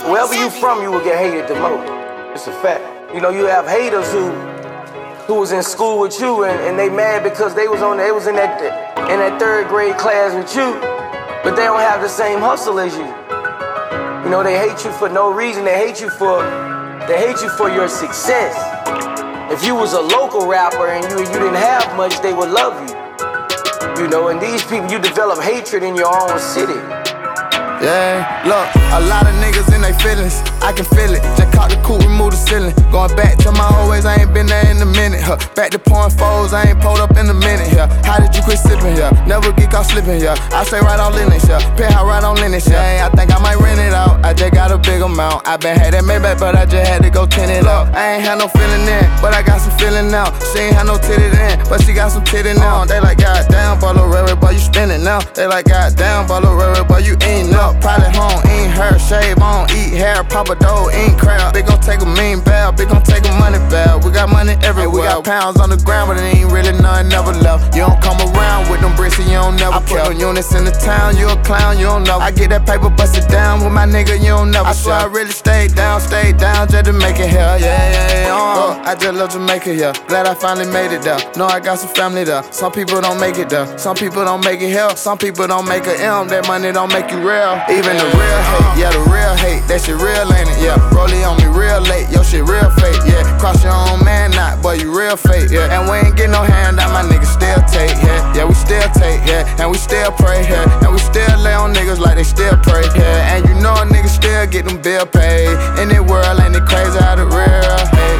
wherever you from, you will get hated the most. It's a fact. You know, you have haters who was in school with you and they mad because they was in that third grade class with you, but they don't have the same hustle as you. You know, they hate you for no reason. They hate you for your success. If you was a local rapper and you didn't have much, they would love you. You know, and these people, you develop hatred in your own city. Yeah, look, a lot of niggas in they feelings, I can feel it. Just caught the coupe, remove the ceiling. Going back to my old ways, I ain't been there in a minute, huh. Back to pouring foes, I ain't pulled up in a minute, here. How did you quit sipping here? Never get caught slipping here. I stay right on Linux, yeah. Penthouse right on Linux, yeah. I think I might rent it out, I just got a big amount. I been had that Maybach, but I just had to go tin it up. I ain't had no feeling in, but I got some feeling now. She ain't had no titty then, but she got some titty now. They like, goddamn, Bolo Rary, boy, you spinning now. They like, goddamn, Bolo Rary, boy, you eating up. Pilot home, ain't her, shave on, eat hair, pop a dough, ain't crap. They gon' take a mean bell, they gon' take a money bell. We got money everywhere. We got pounds on the ground, but it ain't really none, never left. You don't come around with them bricks and you don't never care. I put them units in the town, you a clown, you don't know. I get that paper, bust it down with my nigga, you don't never. I swear I really stayed down just to make it here, yeah. I just love Jamaica, yeah. Glad I finally made it there. Know I got some family there. Some people don't make it there. Some people don't make it here. Some people don't make a M. That money don't make you real. Even the real hate, yeah, the real hate. That shit real, ain't it? Yeah. Rollie on me real late. Yo, shit real fake, yeah. Cross your own man, not, boy, you real fake, yeah. And we ain't get no hand out, my niggas still take, yeah. Yeah, we still take, yeah. And we still pray, yeah. And we still lay on niggas like they still pray, yeah. And you know a nigga still get them bill paid. In this world, ain't it crazy how the real hate?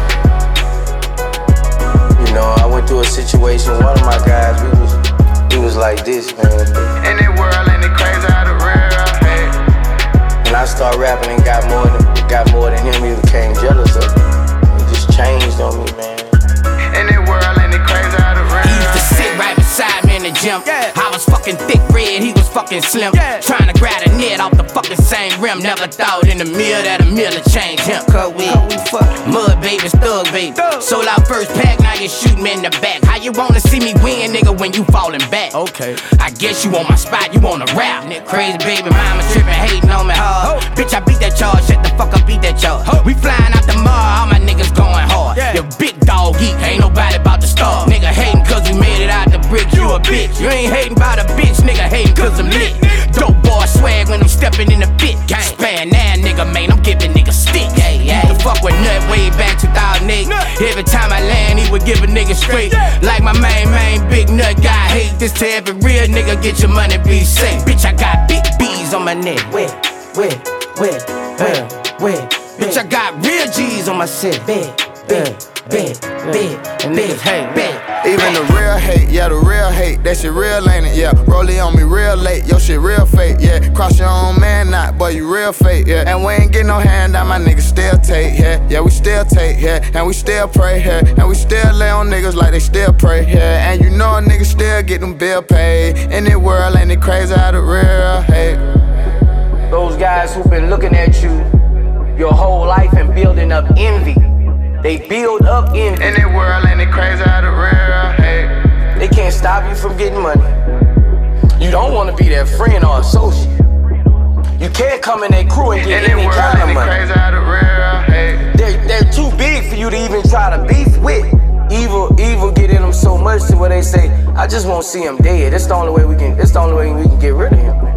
You know, I went through a situation, one of my guys, we was like this, man. In this world, ain't it crazy how the real hate? When I started rapping and got more than him, he became jealous of me. It just changed on me, man. In this world, ain't it crazy how the real hate? He used to sit right beside me in the gym. I was fucking thick red, he was fucking slim. Trying to grab a net off the fucking same rim. Never thought in the mill that a mill would change him. Cause we mud babies, thug baby. Sold out first pack, now you shoot me in the back. How you wanna see me win, nigga, when you falling back? Okay, I guess you on my spot, you wanna rap. Nigga, crazy baby mama tripping, hating on me hard. Bitch, I beat that charge, shut the fuck up, beat that charge. We flying out the mall, all my niggas going hard. You big dog eat, ain't nobody about to starve. Nigga hating cause we made it out the brick, you a bitch. You ain't hating about a bitch, nigga hating cause I'm lit. Dope boy swag when I'm stepping in the fit. Span now, nigga, man, I'm giving niggas stick. The fuck with Nut way back 2008. Every time I land, he would give a nigga straight. Like my main big nut guy. Hate this to every real nigga, get your money, be safe. Bitch, I got big B's on my neck. Where? Bitch, I got real G's on my set. Big. And niggas hate, big. Even the real hate, yeah, the real hate. That shit real, ain't it? Yeah. Rollie on me real late, yo, shit real fake, yeah. Cross your own man, not, boy, you real fake, yeah. And we ain't get no hand out, my niggas still take, yeah. Yeah, we still take, yeah. And we still pray, yeah. And we still lay on niggas like they still pray, yeah. And you know a nigga still get them bill paid. In this world, ain't it crazy how the real hate? Those guys who've been looking at you your whole life and building up envy. They build up envy. In this world, ain't it crazy how the real hate? They can't stop you from getting money. You don't want to be their friend or associate. You can't come in their crew and get any kind of money. Crazy how the real hate? They're too big for you to even try to beef with. Evil get in them so much to where they say, I just won't see him dead. That's the only way we can get rid of him.